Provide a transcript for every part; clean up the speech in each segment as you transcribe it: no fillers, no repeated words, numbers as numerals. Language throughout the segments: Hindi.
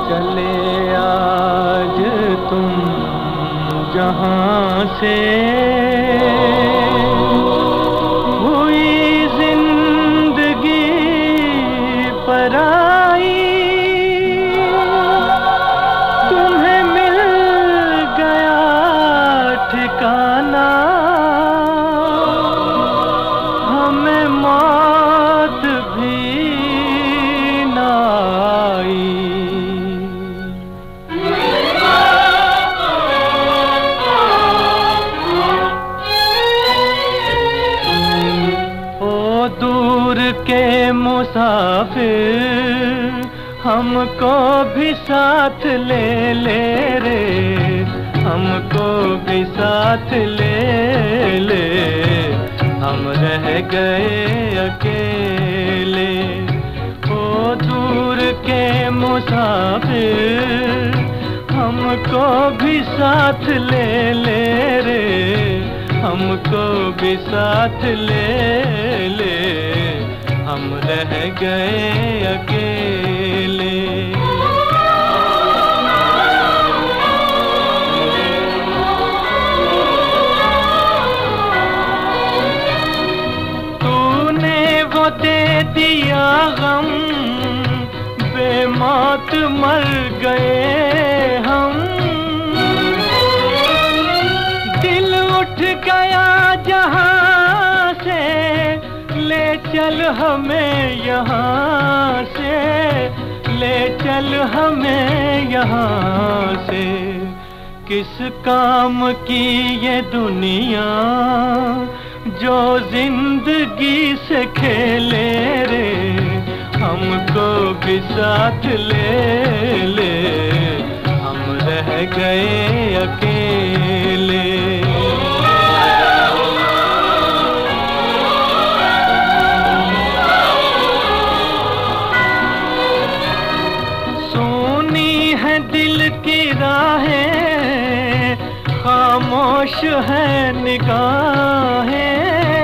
चले आज तुम जहां से, हुई जिंदगी पराई, तुम्हें मिल गया ठिकाना, हमें मौत भी ना आई। दूर के मुसाफिर हमको भी साथ ले ले रे, हमको भी साथ ले ले, हम रह गए अकेले। ओ दूर के मुसाफिर हमको भी साथ ले ले रे, हमको भी साथ ले ले, हम रह गए अकेले। तूने वो दे दिया गम, बेमौत मर गए हम, दिल उठ गया जहां से, ले चल हमें यहाँ से, ले चल हमें यहाँ से। किस काम की ये दुनिया जो जिंदगी से खेले रे, हमको भी साथ ले ले, हम रह गए अकेले। दिल की राहें खामोश है निगाहें,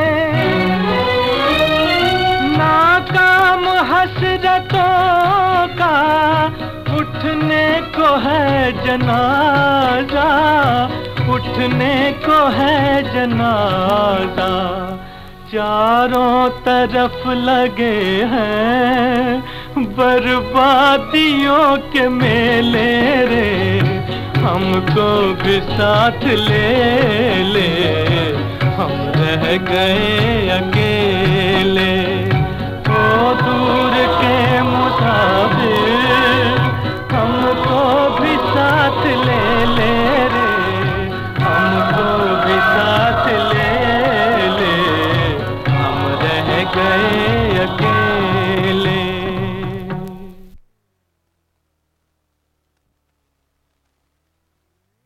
नाकाम हसरतों का उठने को है जनाजा, उठने को है जनाजा। चारों तरफ लगे हैं बर्बादियों के मेले रे, हमको भी साथ ले ले, हम रह गए अकेले। ओ